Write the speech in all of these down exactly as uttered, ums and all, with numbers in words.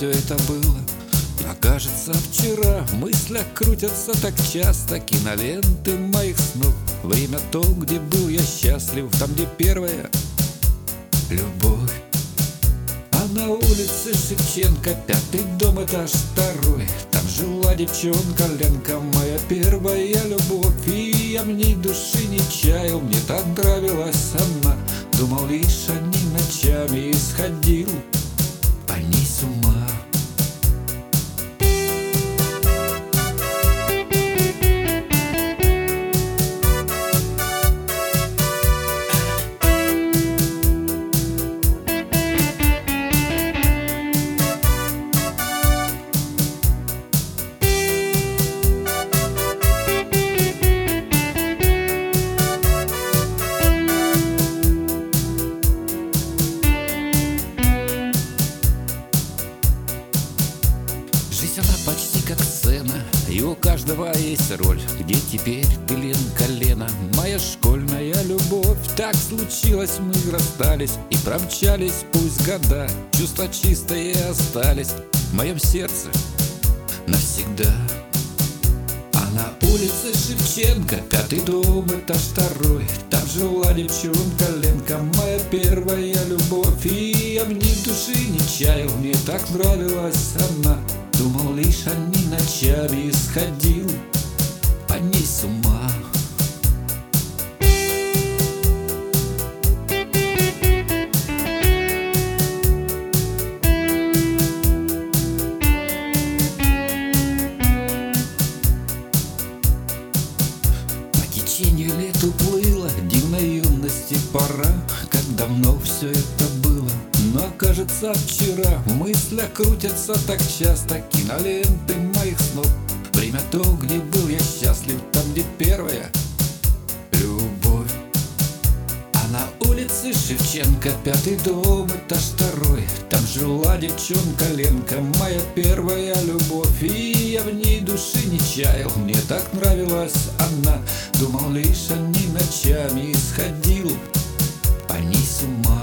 все это было. А кажется, вчера в мыслях крутятся так часто киноленты моих снов. Время то, где был я счастлив, там, где первая любовь. А на улице Шевченко, пятый дом, этаж второй. Там жила девчонка Ленка, моя первая любовь. И я в ней души не чаял, мне так нравилась она. Думал лишь о ней ночами и сходил по ней с ума. Жизнь она почти как сцена, и у каждого есть роль. Где теперь ты, Ленка, Лена, моя школьная любовь? Так случилось, мы расстались и промчались пусть года. Чувства чистые остались в моем сердце навсегда. А на улице Шевченко, пятый дом, этаж второй. Там жила девчонка Ленка, моя первая любовь. И я в ней души не чаял, мне так нравилась она. Думал лишь о ней ночами и сходил по ней с ума. По течению лет уплыла дивной юности пора. Как давно все это было, но кажется, вчера в мыслях крутятся так часто киноленты моих снов. Время то, где был я счастлив, там, где первая любовь. А на улице Шевченко, пятый дом, этаж второй. Там жила девчонка Ленка, моя первая любовь. И я в ней души не чаял, мне так нравилась она. Думал лишь о ней ночами и сходил по ней с ума.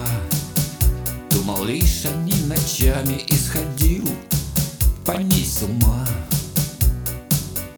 Думал лишь о ней ночами и сходил по ней с ума.